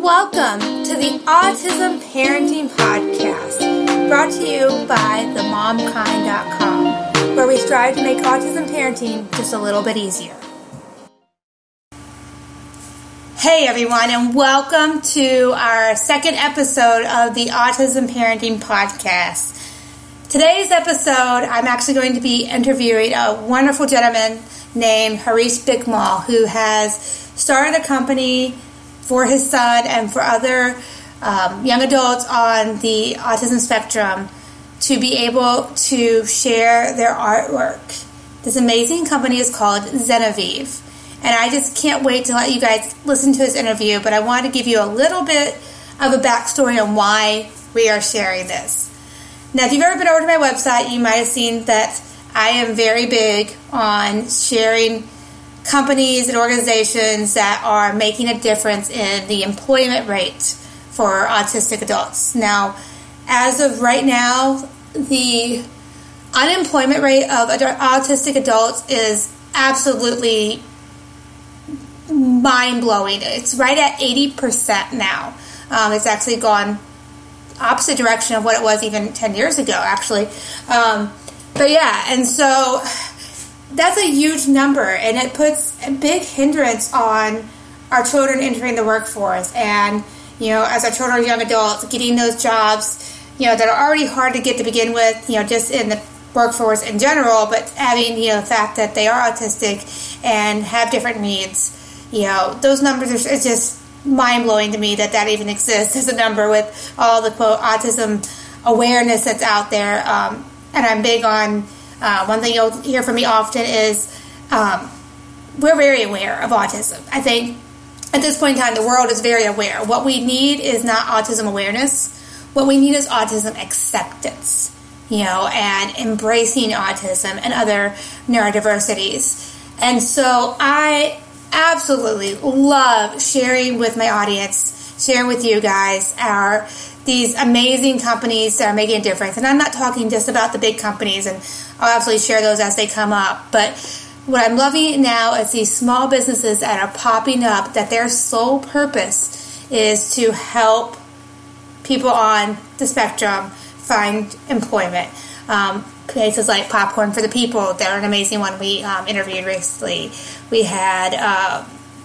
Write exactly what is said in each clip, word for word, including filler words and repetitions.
Welcome to the Autism Parenting Podcast, brought to you by the mom kind dot com, where we strive to make autism parenting just a little bit easier. Hey everyone, and welcome to our second episode of the Autism Parenting Podcast. Today's episode, I'm actually going to be interviewing a wonderful gentleman named Harish Bikmal, who has started a company for his son and for other um, young adults on the autism spectrum to be able to share their artwork. This amazing company is called Zenevive, and I just can't wait to let you guys listen to his interview, but I want to give you a little bit of a backstory on why we are sharing this. Now, if you've ever been over to my website, you might have seen that I am very big on sharing companies and organizations that are making a difference in the employment rate for autistic adults. Now, as of right now, the unemployment rate of autistic adults is absolutely mind-blowing. It's right at eighty percent now. Um, it's actually gone opposite direction of what it was even ten years ago, actually. Um, but yeah, and so that's a huge number, and it puts a big hindrance on our children entering the workforce. And, you know, as our children are young adults, getting those jobs, you know, that are already hard to get to begin with, you know, just in the workforce in general, but having, you know, the fact that they are autistic and have different needs, you know, those numbers are it's just mind-blowing to me that that even exists as a number with all the, quote, autism awareness that's out there. Um, and I'm big on Uh, one thing you'll hear from me often is um, we're very aware of autism. I think at this point in time, the world is very aware. What we need is not autism awareness. What we need is autism acceptance, you know, and embracing autism and other neurodiversities. And so I absolutely love sharing with my audience, sharing with you guys our these amazing companies that are making a difference. And I'm not talking just about the big companies, and I'll absolutely share those as they come up. But what I'm loving now is these small businesses that are popping up, that their sole purpose is to help people on the spectrum find employment. Um, places like Popcorn for the People, they're an amazing one we um, interviewed recently. We had, uh,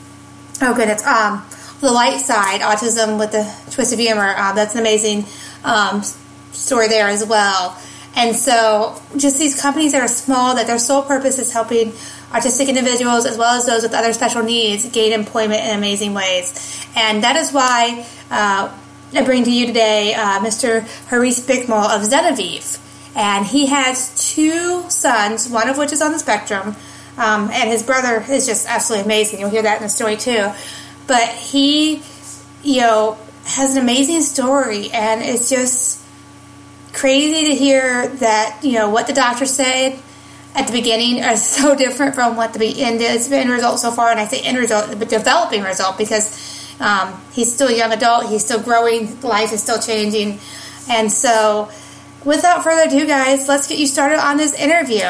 oh goodness, um, The Light Side, Autism with a Twist of Humor. Uh, that's an amazing um, story there as well. And so just these companies that are small, that their sole purpose is helping autistic individuals as well as those with other special needs gain employment in amazing ways. And that is why uh, I bring to you today uh, Mister Harish Bikmal of Zenevive. And he has two sons, one of which is on the spectrum, um, and his brother is just absolutely amazing. You'll hear that in the story too. But he, you know, has an amazing story, and it's just crazy to hear that, you know, what the doctor said at the beginning are so different from what the end is, end result so far. And I say end result, but developing result, because um, he's still a young adult, he's still growing, life is still changing. And so, without further ado, guys, let's get you started on this interview.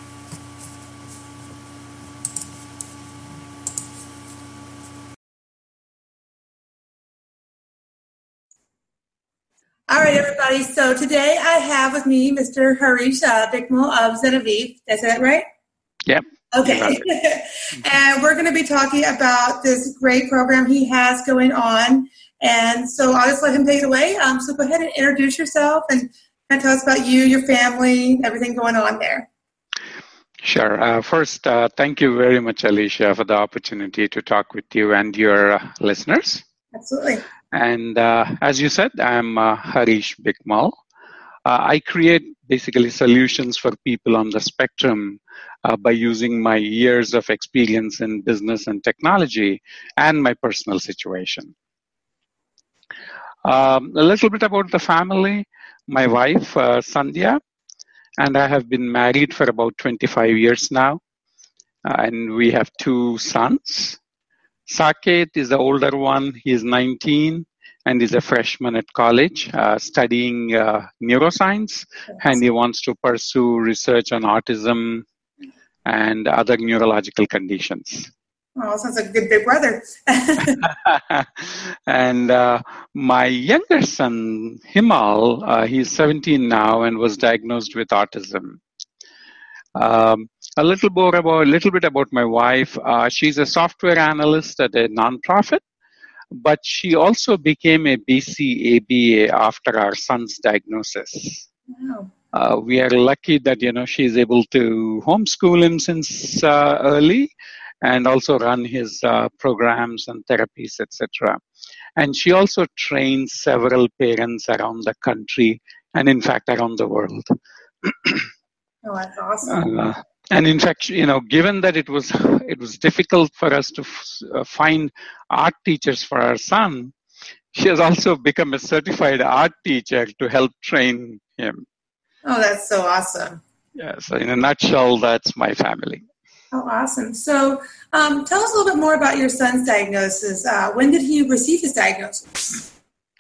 All right, everybody. So today I have with me Mister Harish uh, Bikmal of Zenevive. Did I say that right? Yep. Okay. And we're going to be talking about this great program he has going on. And so I'll just let him take it away. Um, so go ahead and introduce yourself and kind of tell us about you, your family, everything going on there. Sure. Uh, first, uh, thank you very much, Alicia, for the opportunity to talk with you and your uh, listeners. Absolutely. And uh, as you said, I'm uh, Harish Bikmal. Uh, I create basically solutions for people on the spectrum uh, by using my years of experience in business and technology and my personal situation. Um, a little bit about the family. My wife, uh, Sandhya, and I have been married for about twenty-five years now. Uh, and we have two sons. Saket is the older one. He is nineteen and is a freshman at college uh, studying uh, neuroscience. And he wants to pursue research on autism and other neurological conditions. Oh, sounds like a good big brother. And uh, my younger son, Himal, uh, he's seventeen now and was diagnosed with autism. Um, a little more about, a little bit about my wife. Uh, she's a software analyst at a nonprofit, but she also became a B C A B A after our son's diagnosis. Wow. Uh, we are lucky that, you know, she's able to homeschool him since uh, early and also run his uh, programs and therapies, et cetera. And she also trains several parents around the country and, in fact, around the world. Oh, that's awesome. Uh, and in fact, you know, given that it was it was difficult for us to f- uh, find art teachers for our son, she has also become a certified art teacher to help train him. Oh, that's so awesome. Yeah, so in a nutshell, that's my family. Oh, awesome. So um, tell us a little bit more about your son's diagnosis. Uh, when did he receive his diagnosis?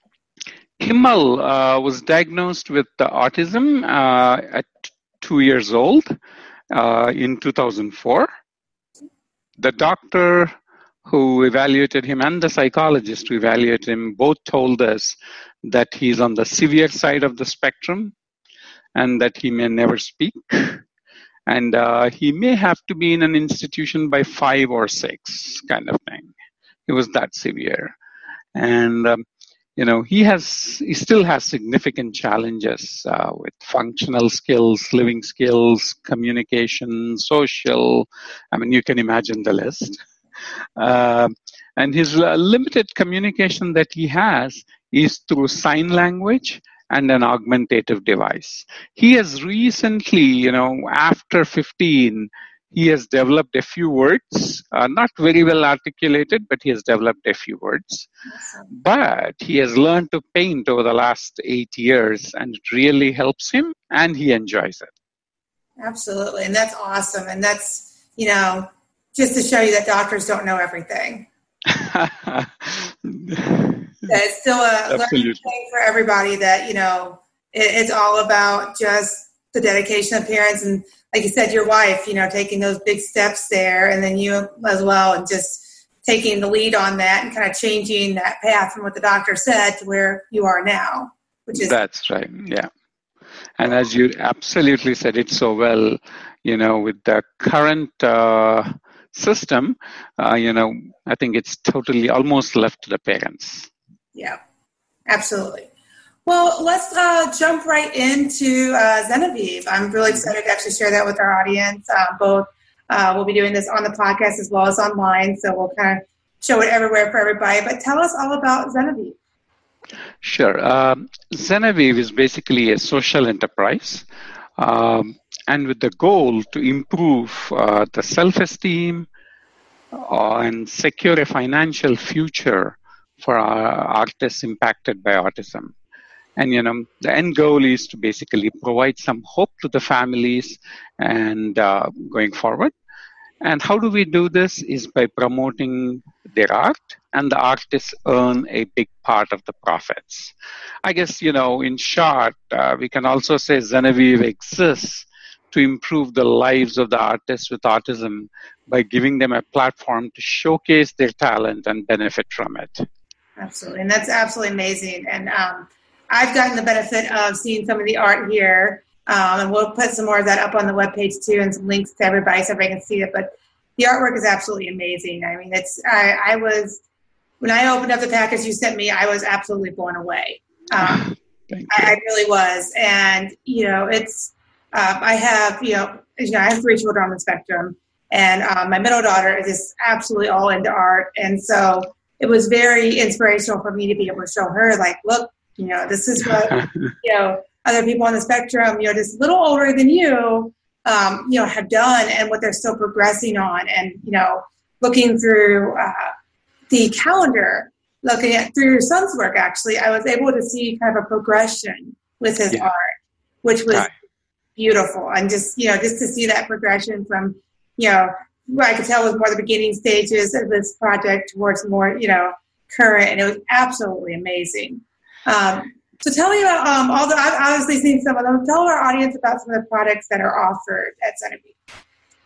Himal uh, was diagnosed with uh, autism uh, at two years old uh, in two thousand four. The doctor who evaluated him and the psychologist who evaluated him both told us that he's on the severe side of the spectrum and that he may never speak. And uh, he may have to be in an institution by five or six, kind of thing. It was that severe. And, um, you know, he has, he still has significant challenges uh, with functional skills, living skills, communication, social. I mean, you can imagine the list. Uh, and his uh, limited communication that he has is through sign language and an augmentative device. He has recently, you know, after fifteen, he has developed a few words, uh, not very well articulated, but he has developed a few words. Awesome. But he has learned to paint over the last eight years, and it really helps him, and he enjoys it. Absolutely, and that's awesome. And that's, you know, just to show you that doctors don't know everything. It's still a learning thing for everybody that, you know, it, it's all about just the dedication of parents. And like you said, your wife, you know, taking those big steps there, and then you as well, and just taking the lead on that and kind of changing that path from what the doctor said to where you are now, which is... That's right, yeah. And as you absolutely said it so well, you know, with the current uh, system, uh, you know, I think it's totally almost left to the parents. Yeah, absolutely. Well, let's uh, jump right into uh, Zenevieve. I'm really excited to actually share that with our audience. Uh, both uh, we'll be doing this on the podcast as well as online, so we'll kind of show it everywhere for everybody. But tell us all about Zenevieve. Sure. Um, Zenevieve is basically a social enterprise, um, and with the goal to improve uh, the self-esteem uh, and secure a financial future for our artists impacted by autism. And, you know, the end goal is to basically provide some hope to the families and uh, going forward. And how do we do this is by promoting their art, and the artists earn a big part of the profits. I guess, you know, in short, uh, we can also say Zenevieve exists to improve the lives of the artists with autism by giving them a platform to showcase their talent and benefit from it. Absolutely. And that's absolutely amazing. And um, I've gotten the benefit of seeing some of the art here. Um, and we'll put some more of that up on the webpage too, and some links to everybody so everybody can see it. But the artwork is absolutely amazing. I mean, it's, I, I was, when I opened up the package you sent me, I was absolutely blown away. Um, I, I really was. And, you know, it's, uh, I have, you know, you know, I have three children on the spectrum, and um, my middle daughter is just absolutely all into art. And so it was very inspirational for me to be able to show her, like, look, you know, this is what, you know, other people on the spectrum, you know, just a little older than you, um, you know, have done, and what they're still progressing on. And, you know, looking through uh, the calendar, looking at through your son's work, actually, I was able to see kind of a progression with his yeah. art, which was right. beautiful. And just, you know, just to see that progression from, you know, what I could tell was more the beginning stages of this project towards more, you know, current, and it was absolutely amazing. Um, so tell me about, um, although I've obviously seen some of them, tell our audience about some of the products that are offered at Zenevieve.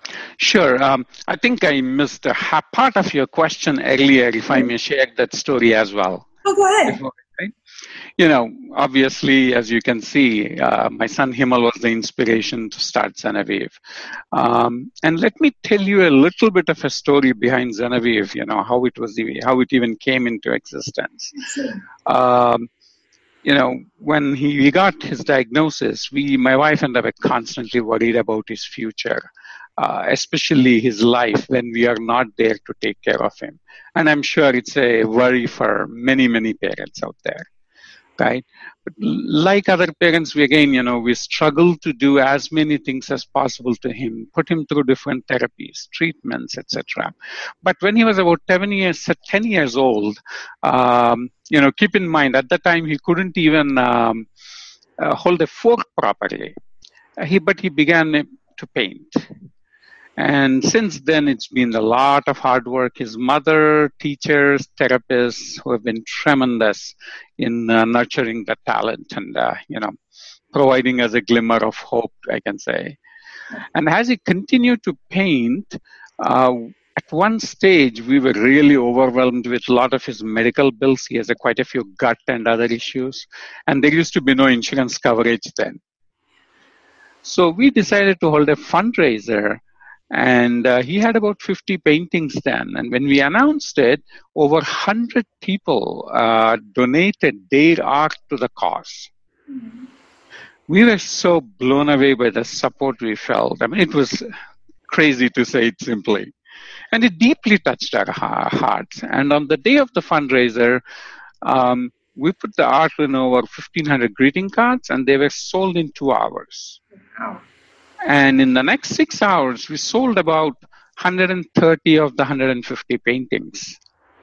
Sure. Um, I think I missed a ha- part of your question earlier, if I may share that story as well. Oh, go ahead. Before, right? You know, obviously, as you can see, uh, my son Himal was the inspiration to start Zenavive. Um, and let me tell you a little bit of a story behind Zenavive, you know, how it was, how it even came into existence. Um, you know, when he, he got his diagnosis, we, my wife and I were constantly worried about his future, uh, especially his life when we are not there to take care of him. And I'm sure it's a worry for many, many parents out there, right? But like other parents, we again, you know, we struggle to do as many things as possible to him, put him through different therapies, treatments, et cetera. But when he was about ten years, ten years old, um, you know, keep in mind at that time he couldn't even um, uh, hold a fork properly. Uh, he, but he began to paint. And since then, it's been a lot of hard work. His mother, teachers, therapists who have been tremendous in uh, nurturing the talent and, uh, you know, providing us a glimmer of hope, I can say. And as he continued to paint, uh, at one stage, we were really overwhelmed with a lot of his medical bills. He has a, quite a few gut and other issues. And there used to be no insurance coverage then. So we decided to hold a fundraiser. And uh, he had about fifty paintings then. And when we announced it, over one hundred people uh, donated their art to the cause. Mm-hmm. We were so blown away by the support we felt. I mean, it was crazy to say it simply. And it deeply touched our hearts. And on the day of the fundraiser, um, we put the art in over fifteen hundred greeting cards, and they were sold in two hours. Wow. And in the next six hours, we sold about one hundred thirty of the one hundred fifty paintings.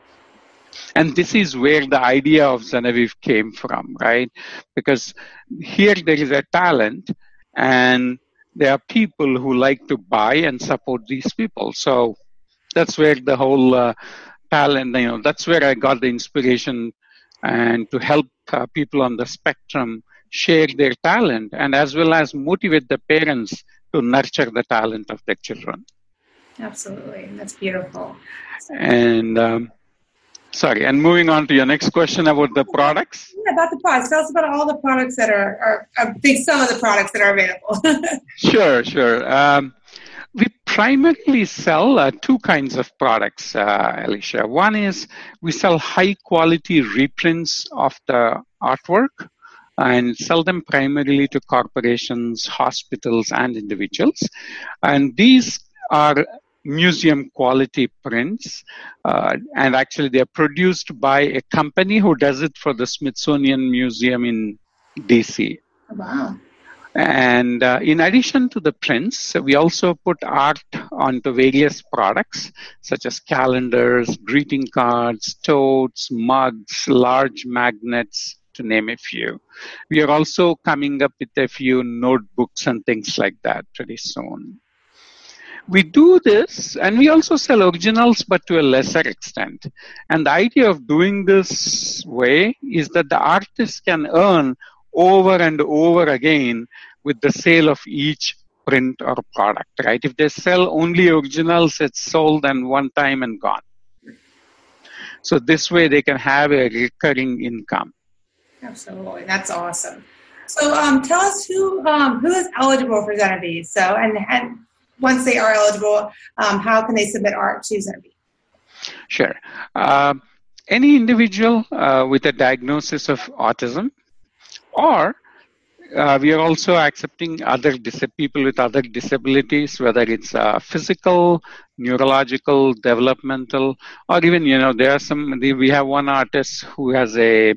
And this is where the idea of Zenavive came from, right? Because here there is a talent, and there are people who like to buy and support these people. So that's where the whole uh, talent, you know, that's where I got the inspiration and to help uh, people on the spectrum share their talent, and as well as motivate the parents to nurture the talent of their children. Absolutely. That's beautiful. And um, sorry, and moving on to your next question about the products. Yeah, about the products. Tell us about all the products that are, are I think some of the products that are available. Sure, sure. Um, we primarily sell uh, two kinds of products, uh, Alicia. One is we sell high quality reprints of the artwork and sell them primarily to corporations, hospitals, and individuals. And these are museum quality prints. Uh, and actually, they're produced by a company who does it for the Smithsonian Museum in D C. Wow. And uh, in addition to the prints, we also put art onto various products, such as calendars, greeting cards, totes, mugs, large magnets, to name a few. We are also coming up with a few notebooks and things like that pretty soon. We do this, and we also sell originals, but to a lesser extent. And the idea of doing this way is that the artist can earn over and over again with the sale of each print or product, right? If they sell only originals, it's sold and one time and gone. So this way they can have a recurring income. Absolutely. That's awesome. So um, tell us who um, who is eligible for Zenavive. So, and, and once they are eligible, um, how can they submit art to Zenavive? Sure. Uh, any individual uh, with a diagnosis of autism, or uh, we are also accepting other dis- people with other disabilities, whether it's uh, physical, neurological, developmental, or even, you know, there are some, we have one artist who has a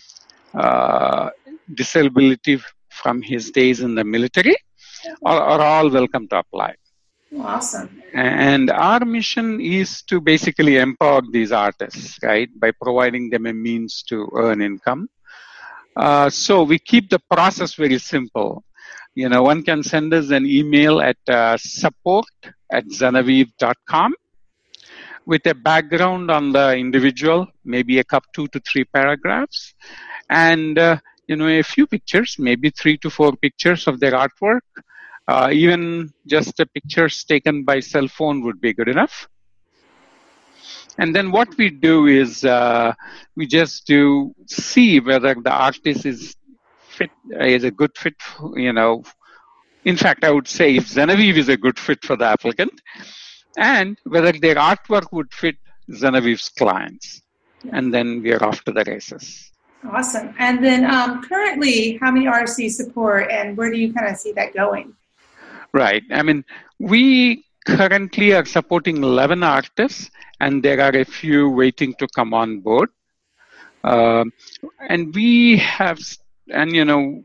uh, disability from his days in the military, are, are all welcome to apply. Awesome. And our mission is to basically empower these artists, right, by providing them a means to earn income. Uh, so we keep the process very simple. You know, one can send us an email at uh, support at zenavive dot com with a background on the individual, maybe a couple, two to three paragraphs, and, uh, you know, a few pictures, maybe three to four pictures of their artwork. Uh, even just the pictures taken by cell phone would be good enough. And then what we do is uh, we just do see whether the artist is fit, is a good fit, you know. In fact, I would say if Genevieve is a good fit for the applicant, and whether their artwork would fit Genevieve's clients. And then we are off to the races. Awesome. And then um, currently, how many artists do you support, and where do you kind of see that going? Right. I mean, we currently are supporting eleven artists, and there are a few waiting to come on board. Um, and we have, and you know,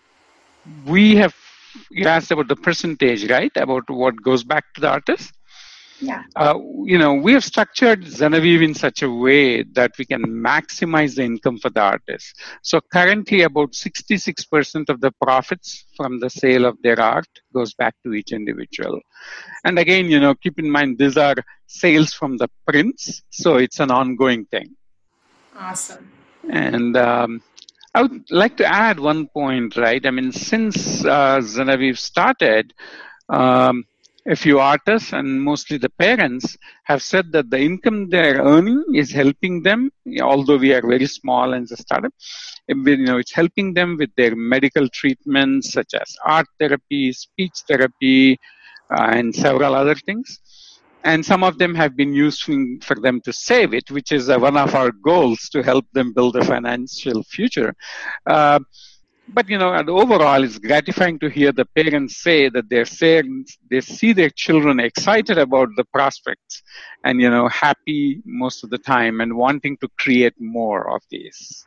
we have, you asked about the percentage, right? About what goes back to the artist. Yeah. Uh, you know, we have structured Genevieve in such a way that we can maximize the income for the artist. So currently about sixty-six percent of the profits from the sale of their art goes back to each individual. And again, you know, keep in mind, these are sales from the prints. So it's an ongoing thing. Awesome. And um, I would like to add one point, right? I mean, since uh, Genevieve started, um, a few artists and mostly the parents have said that the income they're earning is helping them, although we are very small and a startup, you know, it's helping them with their medical treatments such as art therapy, speech therapy, uh, and several other things. And some of them have been useful for them to save it, which is uh, one of our goals to help them build a financial future. Uh, But, you know, overall, it's gratifying to hear the parents say that they're saying they see their children excited about the prospects and, you know, happy most of the time and wanting to create more of these.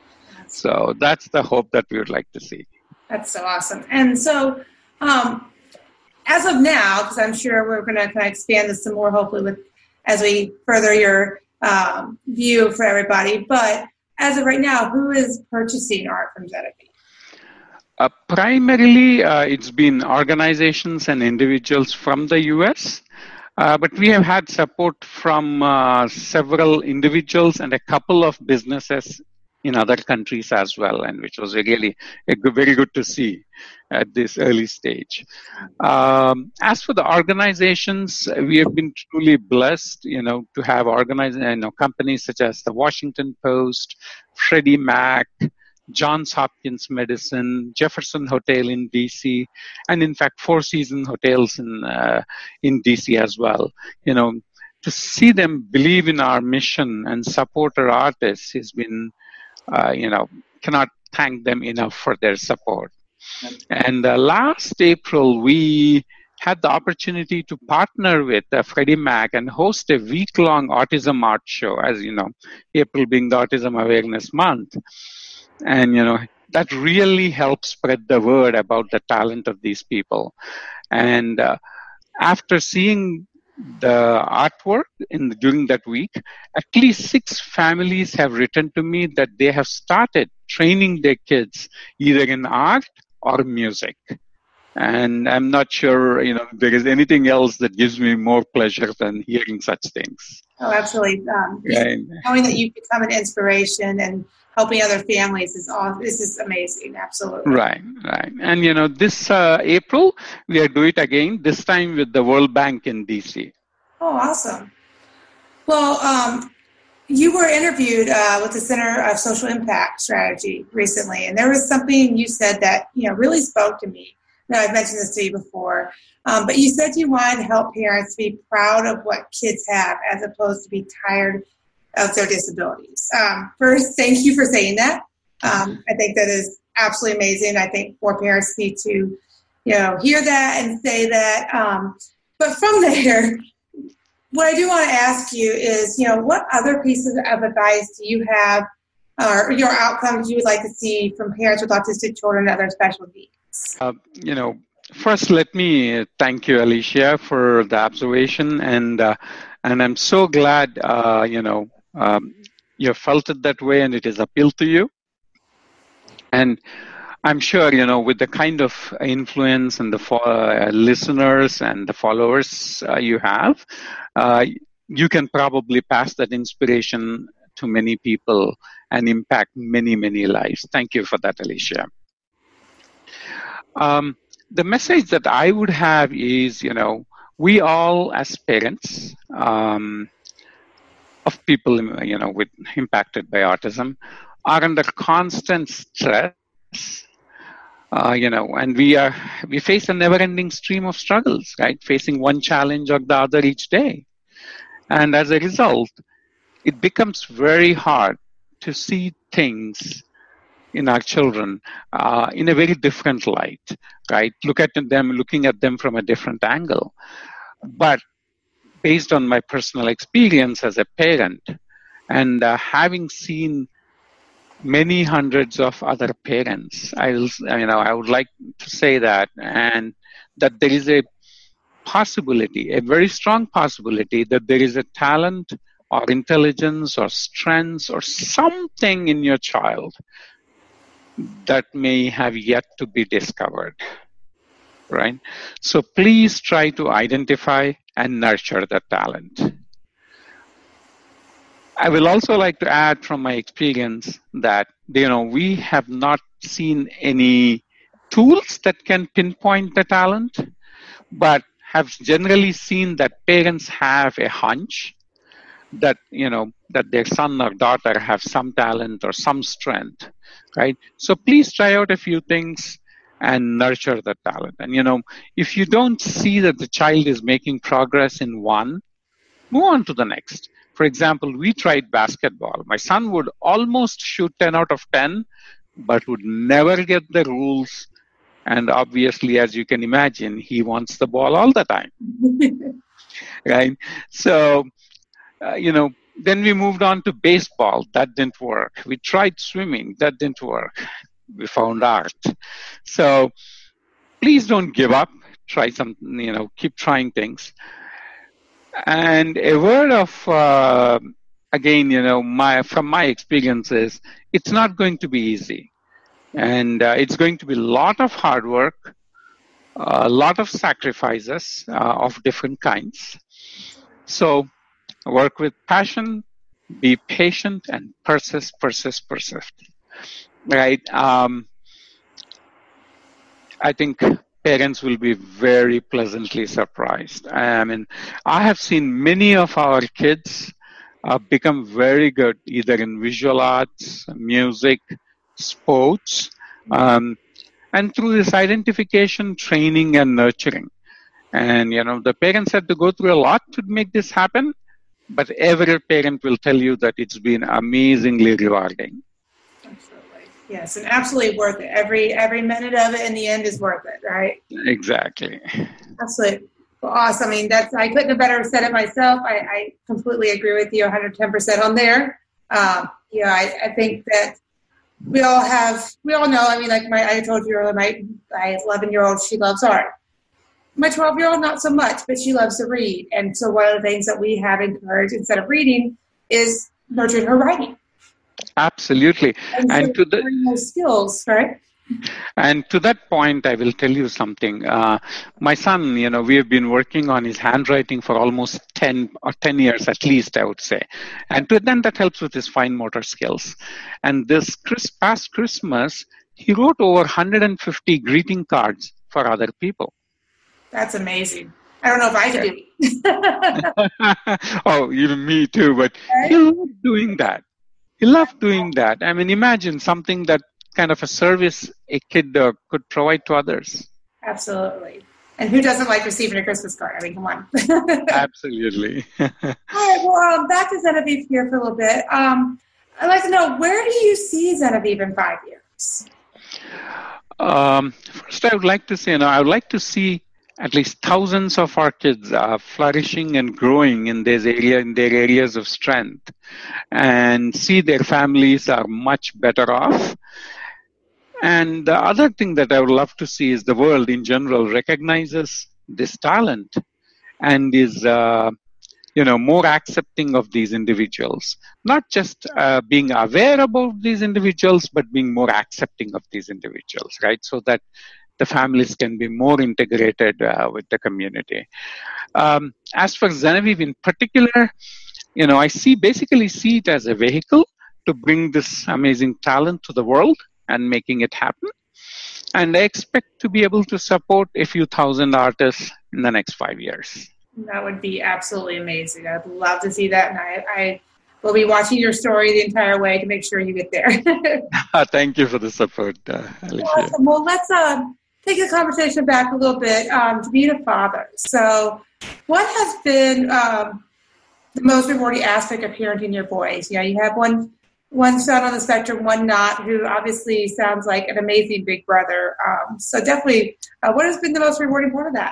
So that's the hope that we would like to see. That's so awesome. And so um, as of now, because I'm sure we're going to kind of expand this some more, hopefully, with as we further your um, view for everybody. But as of right now, who is purchasing art from Genevieve? Uh, primarily, uh, it's been organizations and individuals from the U S, uh, but we have had support from uh, several individuals and a couple of businesses in other countries as well, and which was really a good, very good to see at this early stage. Um, as for the organizations, we have been truly blessed, you know, to have organized, you know, companies such as the Washington Post, Freddie Mac, Johns Hopkins Medicine, Jefferson Hotel in D C, and in fact Four Seasons Hotels in uh, in D C as well. You know, to see them believe in our mission and support our artists has been, uh, you know, cannot thank them enough for their support. And uh, last April, we had the opportunity to partner with uh, Freddie Mac and host a week-long autism art show, as you know, April being the Autism Awareness Month. And, you know, that really helps spread the word about the talent of these people. And uh, after seeing the artwork in the, during that week, at least six families have written to me that they have started training their kids either in art or music. And I'm not sure, you know, there is anything else that gives me more pleasure than hearing such things. Oh, absolutely. Um, right. Knowing that you've become an inspiration and helping other families is all, this is amazing. Absolutely. Right, right. And, you know, this uh, April, we are doing it again, this time with the World Bank in D C. Oh, awesome. Well, um, you were interviewed uh, with the Center of Social Impact Strategy recently, and there was something you said that, you know, really spoke to me. Now, I've mentioned this to you before, um, but you said you wanted to help parents be proud of what kids have as opposed to be tired of their disabilities. Um, first, thank you for saying that. Um, I think that is absolutely amazing. I think more parents need to, you know, hear that and say that. Um, but from there, what I do want to ask you is, you know, what other pieces of advice do you have or your outcomes you would like to see from parents with autistic children and other special needs? Uh, you know, first, let me thank you, Alicia, for the observation. And, uh, and I'm so glad, uh, you know, Um, you felt it that way and it has appealed to you. And I'm sure, you know, with the kind of influence and the fo- uh, listeners and the followers uh, you have, uh, you can probably pass that inspiration to many people and impact many, many lives. Thank you for that, Alicia. Um, the message that I would have is, you know, we all as parents um, of people, you know, with impacted by autism are under constant stress, uh, you know, and we are we face a never-ending stream of struggles, right? Facing one challenge or the other each day, and as a result, it becomes very hard to see things in our children uh, in a very different light, right? Look at them, looking at them from a different angle. But based on my personal experience as a parent and uh, having seen many hundreds of other parents, I will, you know, I would like to say that, and that there is a possibility, a very strong possibility that there is a talent or intelligence or strengths or something in your child that may have yet to be discovered, right? So please try to identify and nurture that talent. I will also like to add from my experience that, you know, we have not seen any tools that can pinpoint the talent, but have generally seen that parents have a hunch that, you know, that their son or daughter have some talent or some strength, right? So please try out a few things and nurture the talent. And, you know, if you don't see that the child is making progress in one, move on to the next. For example, we tried basketball. My son would almost shoot ten out of ten, but would never get the rules. And obviously, as you can imagine, he wants the ball all the time, right? So, uh, you know, then we moved on to baseball. That didn't work. We tried swimming. That didn't work. We found art. So please don't give up. Try some, you know, keep trying things. And a word of, uh, again, you know, my from my experiences, it's not going to be easy. And uh, it's going to be a lot of hard work, a lot of sacrifices uh, of different kinds. So work with passion, be patient, and persist, persist, persist. Right? Um, I think parents will be very pleasantly surprised. I mean, I have seen many of our kids uh, become very good either in visual arts, music, sports, um, and through this identification, training, and nurturing. And, you know, the parents had to go through a lot to make this happen, but every parent will tell you that it's been amazingly rewarding. Absolutely. Yes, and absolutely worth it. Every every minute of it in the end is worth it, right? Exactly. Absolutely. Well, awesome. I mean, that's I couldn't have better said it myself. I, I completely agree with you one hundred ten percent on there. Um, you know, I, I think that we all have, we all know, I mean, like my, I told you earlier, my, my eleven-year-old, she loves art. My twelve-year-old, not so much, but she loves to read. And so one of the things that we have encouraged instead of reading is nurturing her writing. Absolutely. And, and so to the those skills, right? And to that point, I will tell you something. Uh, my son, you know, we have been working on his handwriting for almost ten or ten years at least, I would say. And to, then that helps with his fine motor skills. And this Chris, past Christmas, he wrote over one hundred fifty greeting cards for other people. That's amazing. I don't know if I could do it. Oh, even me too, but right? He loved doing that. He loved doing that. I mean, imagine something that kind of a service a kid uh, could provide to others. Absolutely. And who doesn't like receiving a Christmas card? I mean, come on. Absolutely. All right. Well, um, back to Genevieve here for a little bit. Um, I'd like to know, where do you see Genevieve in five years? Um, first, I would like to say, you know, I would like to see at least thousands of our kids are flourishing and growing in this area, in their areas of strength, and see their families are much better off. And the other thing that I would love to see is the world in general recognizes this talent and is, uh, you know, more accepting of these individuals. Not just uh, being aware about these individuals, but being more accepting of these individuals, right? So that the families can be more integrated uh, with the community. Um, as for Genevieve in particular, you know, I see basically see it as a vehicle to bring this amazing talent to the world and making it happen. And I expect to be able to support a few thousand artists in the next five years. That would be absolutely amazing. I'd love to see that. And I, I will be watching your story the entire way to make sure you get there. Thank you for the support, uh, Alicia. Awesome. Well, let's uh, take the conversation back a little bit um, to being a father. So what has been um, the most rewarding aspect of parenting your boys? You know, you have one one son on the spectrum, one not, who obviously sounds like an amazing big brother. Um, so definitely, uh, what has been the most rewarding part of that?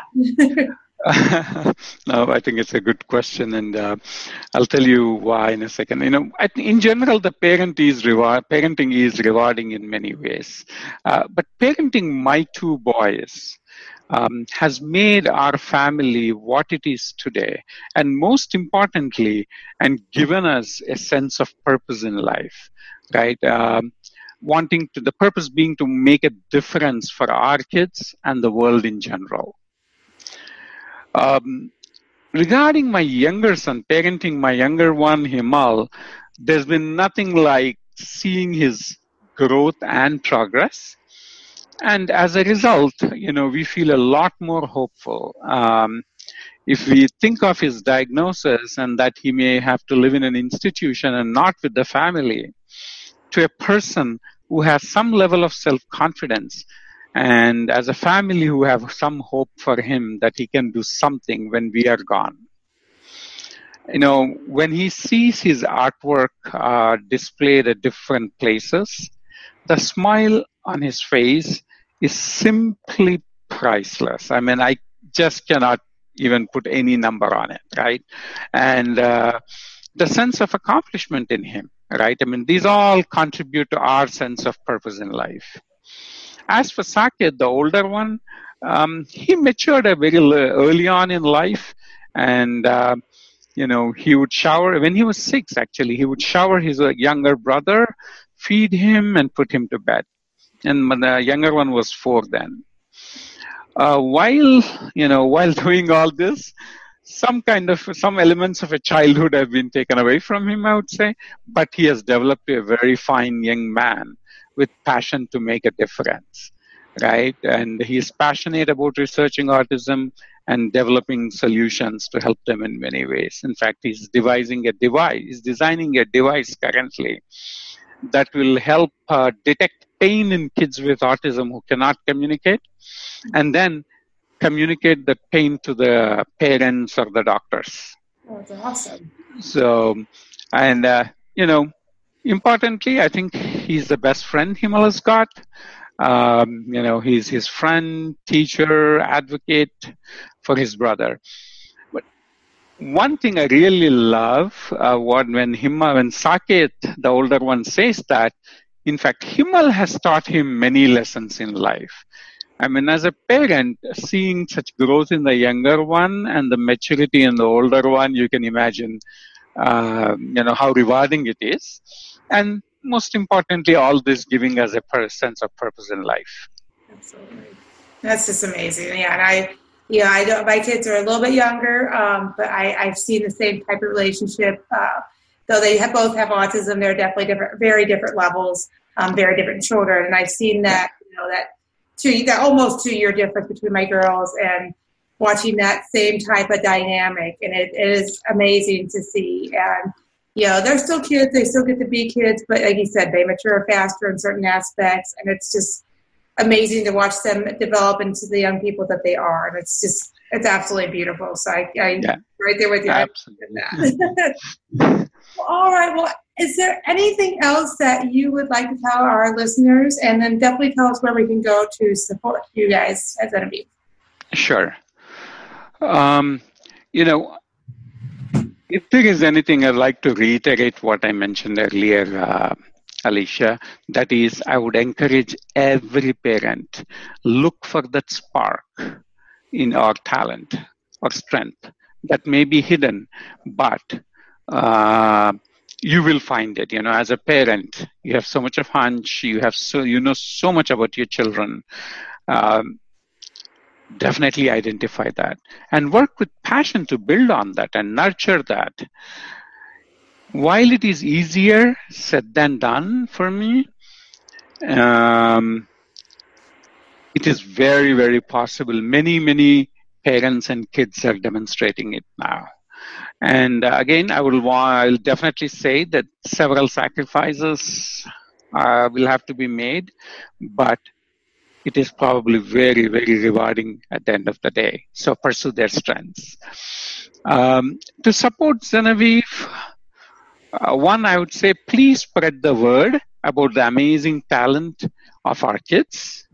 No, I think it's a good question, and uh, I'll tell you why in a second. You know, I think in general, the parent is reward, parenting is rewarding in many ways. Uh, but parenting my two boys um, has made our family what it is today, and most importantly, and given us a sense of purpose in life, right? Um, wanting to, the purpose being to make a difference for our kids and the world in general. Um, regarding my younger son, parenting my younger one, Himal, there's been nothing like seeing his growth and progress. And as a result, you know, we feel a lot more hopeful. Um, if we think of his diagnosis and that he may have to live in an institution and not with the family, to a person who has some level of self-confidence, and as a family who have some hope for him that he can do something when we are gone. You know, when he sees his artwork uh, displayed at different places, the smile on his face is simply priceless. I mean, I just cannot even put any number on it, right? And uh, the sense of accomplishment in him, right? I mean, these all contribute to our sense of purpose in life. As for Saket, the older one, um, he matured a very early on in life, and uh, you know, he would shower when he was six. Actually, he would shower his uh, younger brother, feed him, and put him to bed. And the younger one was four then. Uh, while you know, while doing all this, some kind of some elements of a childhood have been taken away from him, I would say, but he has developed a very fine young man with passion to make a difference, right? And he's passionate about researching autism and developing solutions to help them in many ways. In fact, he's devising a device, he's designing a device currently that will help uh, detect pain in kids with autism who cannot communicate, and then communicate the pain to the parents or the doctors. Oh, that's awesome. So, and, uh, you know, importantly, I think he's the best friend Himal has got. Um, you know, he's his friend, teacher, advocate for his brother. But one thing I really love, uh, what when Himal, when Saket, the older one, says that, in fact, Himal has taught him many lessons in life. I mean, as a parent, seeing such growth in the younger one and the maturity in the older one, you can imagine, uh, you know, how rewarding it is. And most importantly, all this giving us a per- sense of purpose in life. Absolutely. That's just amazing. Yeah, and I, yeah, I don't, my kids are a little bit younger, um, but I, I've seen the same type of relationship. Uh, though they have, both have autism, they're definitely different, very different levels, um, very different children. And I've seen that, you know, that two, that almost two year difference between my girls, and watching that same type of dynamic. And it, it is amazing to see. And, you know, they're still kids, they still get to be kids, but like you said, they mature faster in certain aspects. And it's just amazing to watch them develop into the young people that they are. And it's just, it's absolutely beautiful. So I, I yeah. right there with you. Absolutely. All right. Well, is there anything else that you would like to tell our listeners? And then definitely tell us where we can go to support you guys at Zenabee. Sure. Um, you know, if there is anything, I'd like to reiterate what I mentioned earlier, uh, Alicia. That is, I would encourage every parent, look for that spark in our talent or strength that may be hidden, but uh, you will find it. You know, as a parent, you have so much of hunch, you have so you know so much about your children. Um, definitely identify that and work with passion to build on that and nurture that. While it is easier said than done for me, um, it is very, very possible. Many, many parents and kids are demonstrating it now. And uh, again, I will I'll definitely say that several sacrifices uh, will have to be made, but it is probably very, very rewarding at the end of the day. So pursue their strengths. Um, to support Genevieve, uh, one, I would say, please spread the word about the amazing talent of our kids,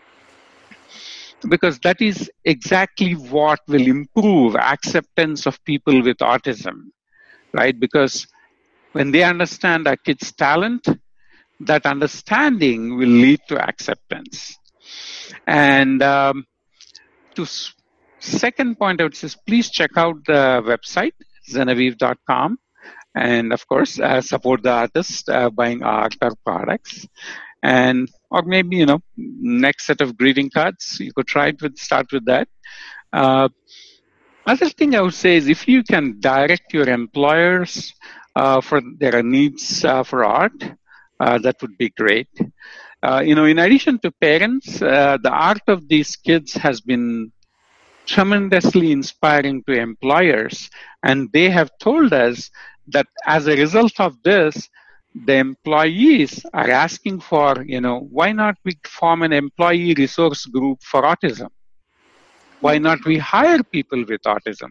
because that is exactly what will improve acceptance of people with autism, right? Because when they understand our kids' talent, that understanding will lead to acceptance. And um, to s- second point, I would say, please check out the website, genevieve dot com. And of course, uh, support the artist uh, buying art or products. And or maybe, you know, next set of greeting cards, you could try it with, start with that. Uh, other thing I would say is if you can direct your employers uh, for their needs uh, for art, uh, that would be great. Uh, you know, in addition to parents, uh, the art of these kids has been tremendously inspiring to employers. And they have told us that as a result of this, the employees are asking for, you know, why not we form an employee resource group for autism? Why not we hire people with autism?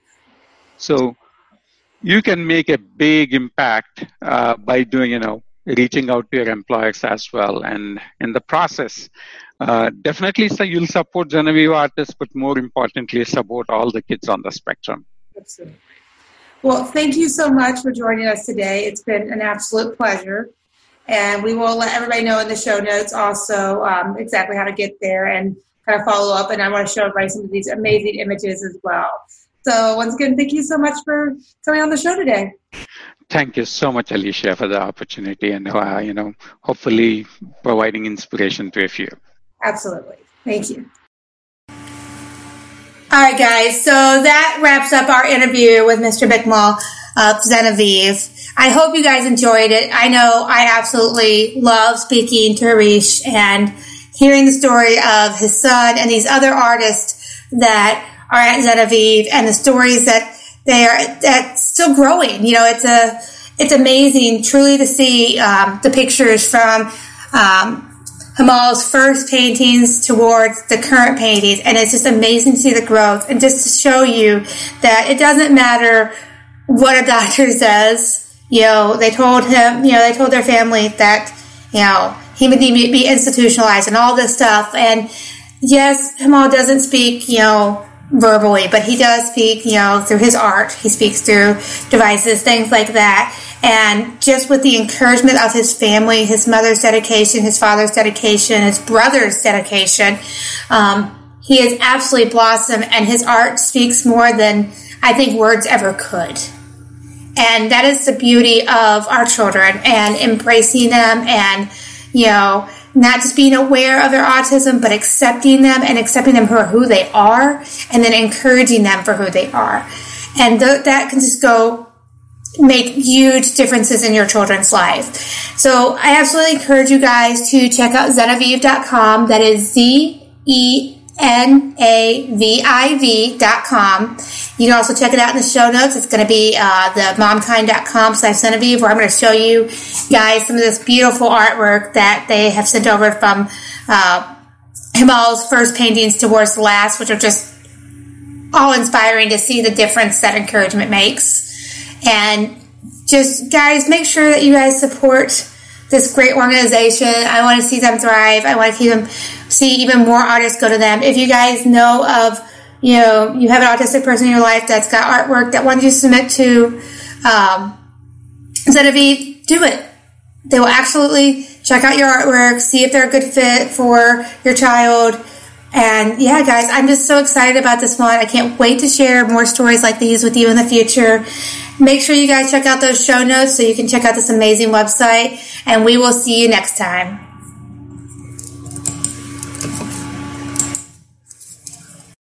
So you can make a big impact uh, by doing, you know, reaching out to your employers as well. And in the process, uh, definitely so you'll support Genevieve artists, but more importantly, support all the kids on the spectrum. Absolutely. Well, thank you so much for joining us today. It's been an absolute pleasure. And we will let everybody know in the show notes also um, exactly how to get there and kind of follow up. And I want to show everybody some of these amazing images as well. So once again, thank you so much for coming on the show today. Thank you so much, Alicia, for the opportunity and, uh, you know, hopefully providing inspiration to a few. Absolutely. Thank you. All right, guys. So that wraps up our interview with Mister Bickmel of Genevieve. I hope you guys enjoyed it. I know I absolutely love speaking to Harish and hearing the story of his son and these other artists that are at Genevieve and the stories that they are that's still growing. You know, it's a it's amazing truly to see um, the pictures from um, Himal's first paintings towards the current paintings, and it's just amazing to see the growth and just to show you that it doesn't matter what a doctor says. You know, they told him, you know, they told their family that, you know, he would need to be institutionalized and all this stuff. And yes, Himal doesn't speak, you know, verbally, but he does speak, you know, through his art. He speaks through devices, things like that. And just with the encouragement of his family, his mother's dedication, his father's dedication, his brother's dedication, um, he has absolutely blossomed, and his art speaks more than I think words ever could. And that is the beauty of our children and embracing them and, you know, not just being aware of their autism, but accepting them and accepting them for who they are and then encouraging them for who they are. And th- that can just go make huge differences in your children's life. So I absolutely encourage you guys to check out Genevieve dot com. That is Z E N A V I V dot com. You can also check it out in the show notes. It's going to be uh, the momkind dot com slash Genevieve, where I'm going to show you guys some of this beautiful artwork that they have sent over from uh, Himal's first paintings towards the last, which are just all inspiring to see the difference that encouragement makes. And just, guys, make sure that you guys support this great organization. I want to see them thrive. I want to see them see even more artists go to them. If you guys know of, you know, you have an autistic person in your life that's got artwork that wants you to submit to um, Genevieve, do it. They will absolutely check out your artwork, see if they're a good fit for your child. And yeah, guys, I'm just so excited about this one. I can't wait to share more stories like these with you in the future. Make sure you guys check out those show notes so you can check out this amazing website, and we will see you next time.